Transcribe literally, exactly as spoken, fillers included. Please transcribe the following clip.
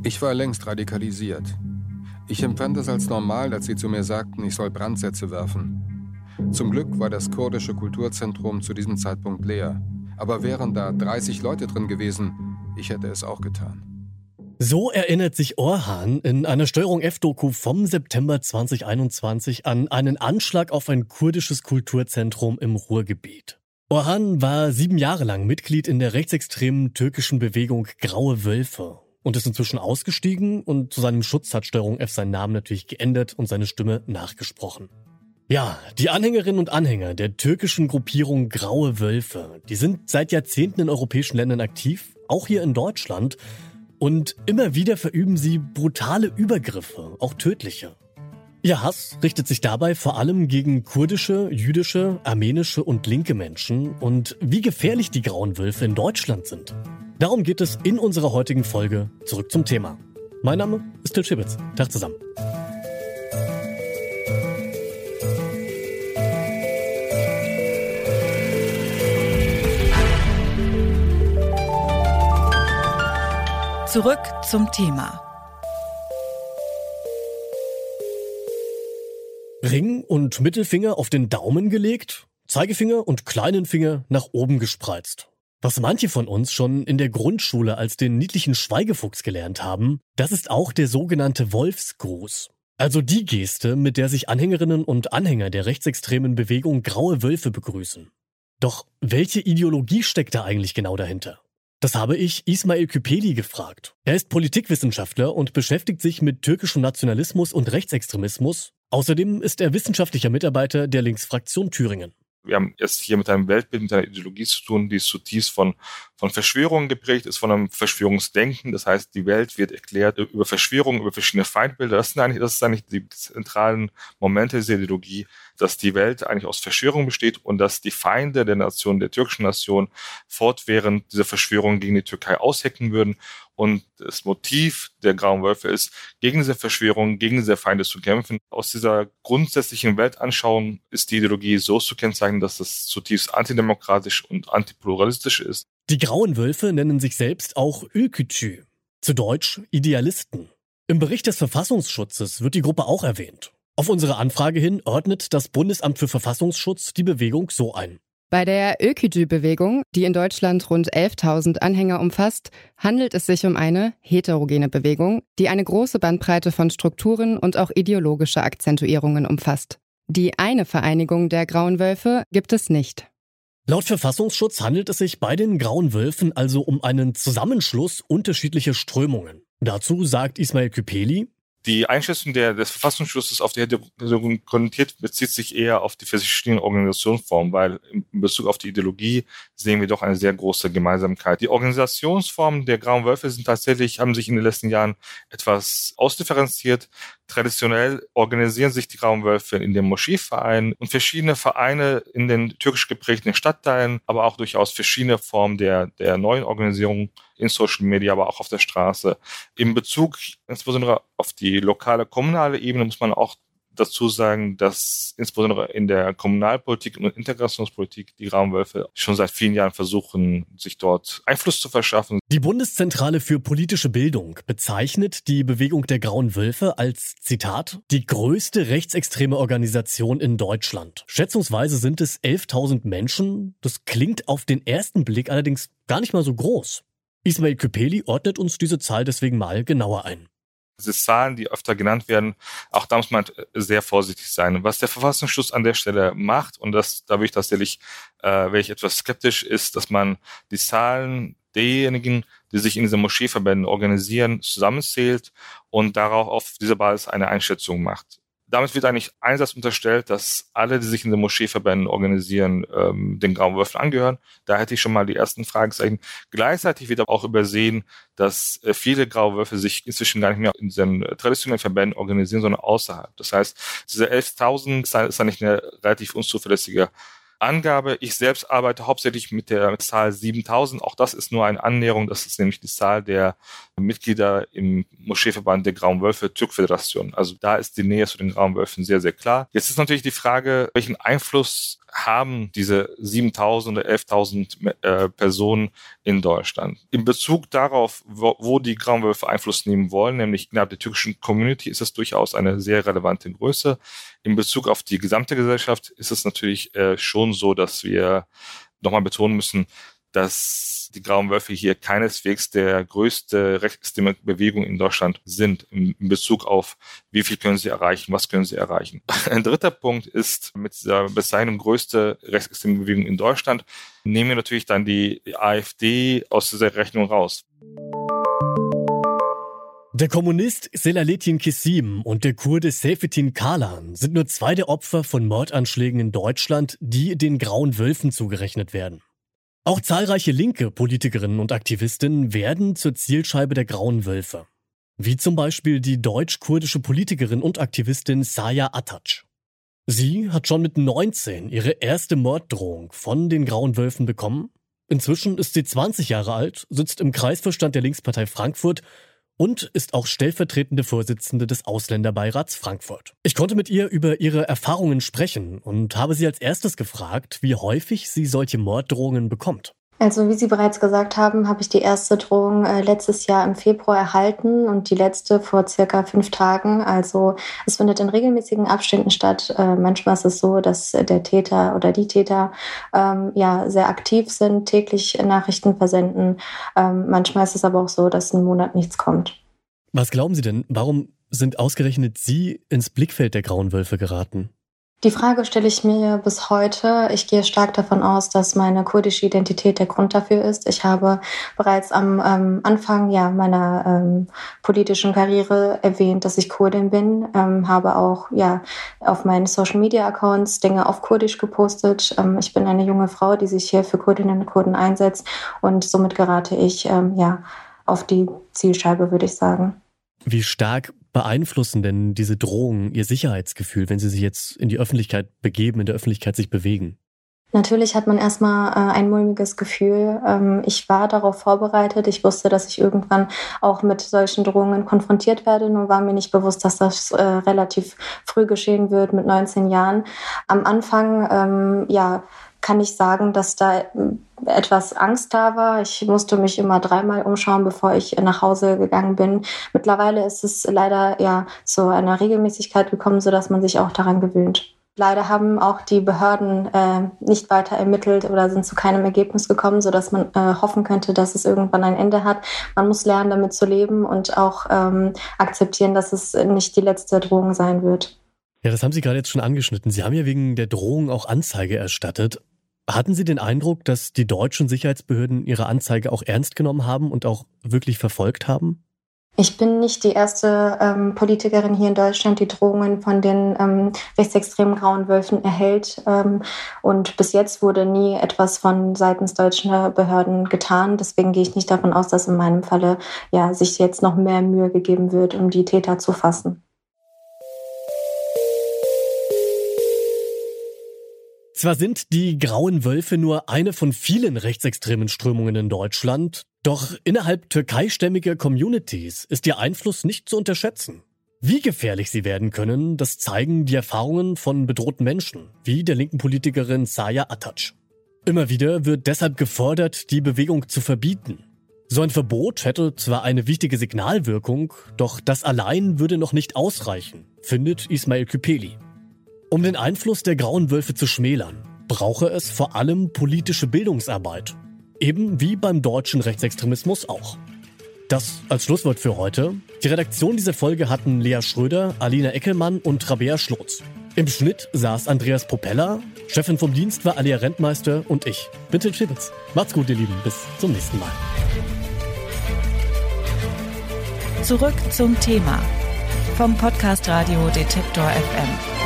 Ich war längst radikalisiert. Ich empfand es als normal, als sie zu mir sagten, ich soll Brandsätze werfen. Zum Glück war das kurdische Kulturzentrum zu diesem Zeitpunkt leer. Aber wären da dreißig Leute drin gewesen, ich hätte es auch getan. So erinnert sich Orhan in einer Steuerung F-Doku vom September zweitausendeinundzwanzig an einen Anschlag auf ein kurdisches Kulturzentrum im Ruhrgebiet. Orhan war sieben Jahre lang Mitglied in der rechtsextremen türkischen Bewegung Graue Wölfe und ist inzwischen ausgestiegen, und zu seinem Schutz hat Steuerung F seinen Namen natürlich geändert und seine Stimme nachgesprochen. Ja, die Anhängerinnen und Anhänger der türkischen Gruppierung Graue Wölfe, die sind seit Jahrzehnten in europäischen Ländern aktiv, auch hier in Deutschland, und immer wieder verüben sie brutale Übergriffe, auch tödliche. Ihr Hass richtet sich dabei vor allem gegen kurdische, jüdische, armenische und linke Menschen, und wie gefährlich die Grauen Wölfe in Deutschland sind. Darum geht es in unserer heutigen Folge. Zurück zum Thema. Mein Name ist Till Schibitz. Tag zusammen. Zurück zum Thema. Ring und Mittelfinger auf den Daumen gelegt, Zeigefinger und kleinen Finger nach oben gespreizt. Was manche von uns schon in der Grundschule als den niedlichen Schweigefuchs gelernt haben, das ist auch der sogenannte Wolfsgruß. Also die Geste, mit der sich Anhängerinnen und Anhänger der rechtsextremen Bewegung Graue Wölfe begrüßen. Doch welche Ideologie steckt da eigentlich genau dahinter? Das habe ich Ismail Küpeli gefragt. Er ist Politikwissenschaftler und beschäftigt sich mit türkischem Nationalismus und Rechtsextremismus. Außerdem ist er wissenschaftlicher Mitarbeiter der Linksfraktion Thüringen. Wir haben es hier mit einem Weltbild, mit einer Ideologie zu tun, die zutiefst von, von Verschwörungen geprägt ist, von einem Verschwörungsdenken. Das heißt, die Welt wird erklärt über Verschwörungen, über verschiedene Feindbilder. Das sind eigentlich, das ist eigentlich die zentralen Momente dieser Ideologie, dass die Welt eigentlich aus Verschwörungen besteht und dass die Feinde der Nation, der türkischen Nation, fortwährend diese Verschwörungen gegen die Türkei aushecken würden. Und das Motiv der Grauen Wölfe ist, gegen diese Verschwörungen, gegen diese Feinde zu kämpfen. Aus dieser grundsätzlichen Weltanschauung ist die Ideologie so zu kennzeichnen, dass das zutiefst antidemokratisch und antipluralistisch ist. Die Grauen Wölfe nennen sich selbst auch Ülkücü, zu Deutsch Idealisten. Im Bericht des Verfassungsschutzes wird die Gruppe auch erwähnt. Auf unsere Anfrage hin ordnet das Bundesamt für Verfassungsschutz die Bewegung so ein. Bei der Ülkücü-Bewegung, die in Deutschland rund elftausend Anhänger umfasst, handelt es sich um eine heterogene Bewegung, die eine große Bandbreite von Strukturen und auch ideologische Akzentuierungen umfasst. Die eine Vereinigung der Grauen Wölfe gibt es nicht. Laut Verfassungsschutz handelt es sich bei den Grauen Wölfen also um einen Zusammenschluss unterschiedlicher Strömungen. Dazu sagt Ismail Küpeli: Die Einschätzung der, des Verfassungsschutzes auf die Heterogenität bezieht sich eher auf die verschiedenen Organisationsformen, weil in Bezug auf die Ideologie sehen wir doch eine sehr große Gemeinsamkeit. Die Organisationsformen der Grauen Wölfe sind tatsächlich, haben sich in den letzten Jahren etwas ausdifferenziert. Traditionell organisieren sich die Grauen Wölfe in den Moscheevereinen und verschiedene Vereine in den türkisch geprägten Stadtteilen, aber auch durchaus verschiedene Formen der, der neuen Organisierung in Social Media, aber auch auf der Straße. In Bezug insbesondere auf die lokale, kommunale Ebene muss man auch dazu sagen, dass insbesondere in der Kommunalpolitik und Integrationspolitik die Grauen Wölfe schon seit vielen Jahren versuchen, sich dort Einfluss zu verschaffen. Die Bundeszentrale für politische Bildung bezeichnet die Bewegung der Grauen Wölfe als, Zitat, die größte rechtsextreme Organisation in Deutschland. Schätzungsweise sind es elftausend Menschen. Das klingt auf den ersten Blick allerdings gar nicht mal so groß. Ismail Küpeli ordnet uns diese Zahl deswegen mal genauer ein. Diese Zahlen, die öfter genannt werden, auch da muss man sehr vorsichtig sein. Was der Verfassungsschutz an der Stelle macht, und das, da bin ich tatsächlich, äh, wäre ich etwas skeptisch, ist, dass man die Zahlen derjenigen, die sich in diesen Moscheeverbänden organisieren, zusammenzählt und darauf auf dieser Basis eine Einschätzung macht. Damit wird eigentlich einerseits unterstellt, dass alle, die sich in den Moscheeverbänden organisieren, ähm, den Grauen Wölfen angehören. Da hätte ich schon mal die ersten Fragezeichen. Gleichzeitig wird aber auch übersehen, dass äh, viele Graue Wölfe sich inzwischen gar nicht mehr in diesen äh, traditionellen Verbänden organisieren, sondern außerhalb. Das heißt, diese elftausend ist eigentlich eine relativ unzuverlässige Angabe. Ich selbst arbeite hauptsächlich mit der Zahl siebentausend. Auch das ist nur eine Annäherung. Das ist nämlich die Zahl der Mitglieder im Moscheeverband der Grauen Wölfe Türkföderation. Also da ist die Nähe zu den Grauen Wölfen sehr, sehr klar. Jetzt ist natürlich die Frage, welchen Einfluss haben diese siebentausend oder elftausend äh, Personen in Deutschland. In Bezug darauf, wo, wo die Grauen Wölfe Einfluss nehmen wollen, nämlich innerhalb der türkischen Community, ist es durchaus eine sehr relevante Größe. In Bezug auf die gesamte Gesellschaft ist es natürlich äh, schon so, dass wir nochmal betonen müssen, dass die Grauen Wölfe hier keineswegs der größte rechtsextreme Bewegung in Deutschland sind, in Bezug auf, wie viel können sie erreichen, was können sie erreichen. Ein dritter Punkt ist, mit dieser Bezeichnung größte rechtsextreme Bewegung in Deutschland, nehmen wir natürlich dann die AfD aus dieser Rechnung raus. Der Kommunist Selahattin Kesim und der Kurde Seyfettin Kalan sind nur zwei der Opfer von Mordanschlägen in Deutschland, die den Grauen Wölfen zugerechnet werden. Auch zahlreiche linke Politikerinnen und Aktivistinnen werden zur Zielscheibe der Grauen Wölfe. Wie zum Beispiel die deutsch-kurdische Politikerin und Aktivistin Saya Atac. Sie hat schon mit neunzehn ihre erste Morddrohung von den Grauen Wölfen bekommen. Inzwischen ist sie zwanzig Jahre alt, sitzt im Kreisvorstand der Linkspartei Frankfurt und ist auch stellvertretende Vorsitzende des Ausländerbeirats Frankfurt. Ich konnte mit ihr über ihre Erfahrungen sprechen und habe sie als erstes gefragt, wie häufig sie solche Morddrohungen bekommt. Also wie Sie bereits gesagt haben, habe ich die erste Drohung äh, letztes Jahr im Februar erhalten und die letzte vor circa fünf Tagen. Also es findet in regelmäßigen Abständen statt. Äh, manchmal ist es so, dass der Täter oder die Täter ähm, ja sehr aktiv sind, täglich Nachrichten versenden. Ähm, manchmal ist es aber auch so, dass einen Monat nichts kommt. Was glauben Sie denn, warum sind ausgerechnet Sie ins Blickfeld der Grauen Wölfe geraten? Die Frage stelle ich mir bis heute. Ich gehe stark davon aus, dass meine kurdische Identität der Grund dafür ist. Ich habe bereits am ähm, Anfang ja, meiner ähm, politischen Karriere erwähnt, dass ich Kurdin bin, ähm, habe auch ja, auf meinen Social-Media-Accounts Dinge auf Kurdisch gepostet. Ähm, ich bin eine junge Frau, die sich hier für Kurdinnen und Kurden einsetzt und somit gerate ich ähm, ja, auf die Zielscheibe, würde ich sagen. Wie stark beeinflussen denn diese Drohungen Ihr Sicherheitsgefühl, wenn Sie sich jetzt in die Öffentlichkeit begeben, in der Öffentlichkeit sich bewegen? Natürlich hat man erstmal äh, ein mulmiges Gefühl. Ähm, ich war darauf vorbereitet. Ich wusste, dass ich irgendwann auch mit solchen Drohungen konfrontiert werde. Nur war mir nicht bewusst, dass das äh, relativ früh geschehen wird, mit neunzehn Jahren. Am Anfang, ähm, ja, kann ich sagen, dass da etwas Angst da war. Ich musste mich immer dreimal umschauen, bevor ich nach Hause gegangen bin. Mittlerweile ist es leider ja zu einer Regelmäßigkeit gekommen, sodass man sich auch daran gewöhnt. Leider haben auch die Behörden äh, nicht weiter ermittelt oder sind zu keinem Ergebnis gekommen, sodass man äh, hoffen könnte, dass es irgendwann ein Ende hat. Man muss lernen, damit zu leben und auch ähm, akzeptieren, dass es nicht die letzte Drohung sein wird. Ja, das haben Sie gerade jetzt schon angeschnitten. Sie haben ja wegen der Drohung auch Anzeige erstattet. Hatten Sie den Eindruck, dass die deutschen Sicherheitsbehörden Ihre Anzeige auch ernst genommen haben und auch wirklich verfolgt haben? Ich bin nicht die erste ähm, Politikerin hier in Deutschland, die Drohungen von den ähm, rechtsextremen Grauen Wölfen erhält. Ähm, und bis jetzt wurde nie etwas von seitens deutscher Behörden getan. Deswegen gehe ich nicht davon aus, dass in meinem Falle ja, sich jetzt noch mehr Mühe gegeben wird, um die Täter zu fassen. Zwar sind die Grauen Wölfe nur eine von vielen rechtsextremen Strömungen in Deutschland, doch innerhalb türkeistämmiger Communities ist ihr Einfluss nicht zu unterschätzen. Wie gefährlich sie werden können, das zeigen die Erfahrungen von bedrohten Menschen, wie der linken Politikerin Saya Atac. Immer wieder wird deshalb gefordert, die Bewegung zu verbieten. So ein Verbot hätte zwar eine wichtige Signalwirkung, doch das allein würde noch nicht ausreichen, findet Ismail Küpeli. Um den Einfluss der Grauen Wölfe zu schmälern, brauche es vor allem politische Bildungsarbeit. Eben wie beim deutschen Rechtsextremismus auch. Das als Schlusswort für heute. Die Redaktion dieser Folge hatten Lea Schröder, Alina Eckelmann und Rabea Schlotz. Im Schnitt saß Andreas Propeller, Chefin vom Dienst war Alia Rentmeister und ich, Bintel Schibitz. Macht's gut, ihr Lieben, bis zum nächsten Mal. Zurück zum Thema vom Podcast Radio Detektor F M.